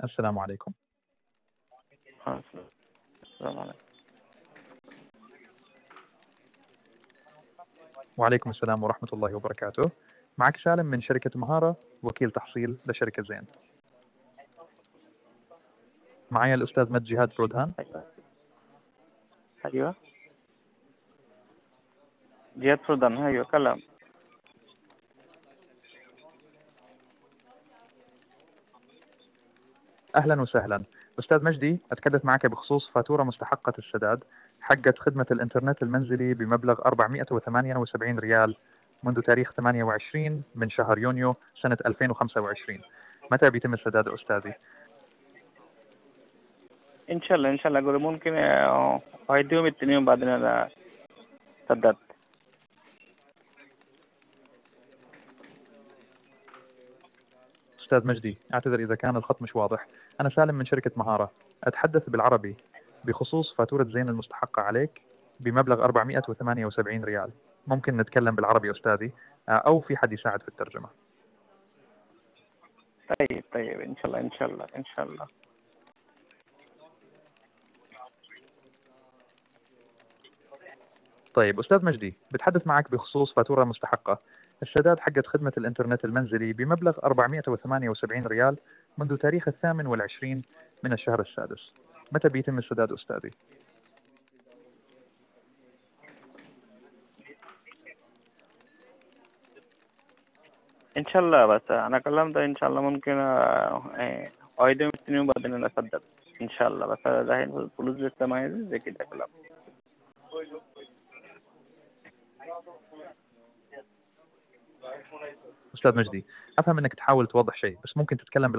السلام عليكم. السلام عليكم. وعليكم السلام ورحمة الله وبركاته. معك سالم من شركة مهارة، وكيل تحصيل لشركة زين. معي الأستاذ مجد جهاد برودهان. أيوة، جهاد فرودان. أيوة، كلام. أهلا وسهلا أستاذ مجدي، أتكلم معك بخصوص فاتورة مستحقة السداد حقت خدمة الإنترنت المنزلي بمبلغ 478 ريال منذ تاريخ 28 من شهر يونيو سنة 2025. متى بيتم السداد أستاذي؟ إن شاء الله أقول ممكن واحد يوم التاني يوم بعدين أنا سددت. أستاذ مجدي، أعتذر إذا كان الخط مش واضح. أنا سالم من شركة مهارة، أتحدث بالعربي بخصوص فاتورة زين المستحقة عليك بمبلغ 478 ريال. ممكن نتكلم بالعربي أستاذي، أو في حد يساعد في الترجمة؟ طيب، إن شاء الله إن شاء الله. طيب أستاذ مجدي، بتحدث معك بخصوص فاتورة مستحقة السداد حقت خدمة الإنترنت المنزلي بمبلغ 478 ريال منذ تاريخ 28 من الشهر السادس. متى بيتم السداد أستاذي؟ إن شاء الله، بس أنا كلمت إن شاء الله ممكن واحد يوم التاني يوم بعدين أنا سددت إن شاء الله. بس ده الفلوس لسه ما نزلت زي كده كلام. أستاذ مجدي، أفهم أنك تحاول توضح شيء، بس ممكن تتكلم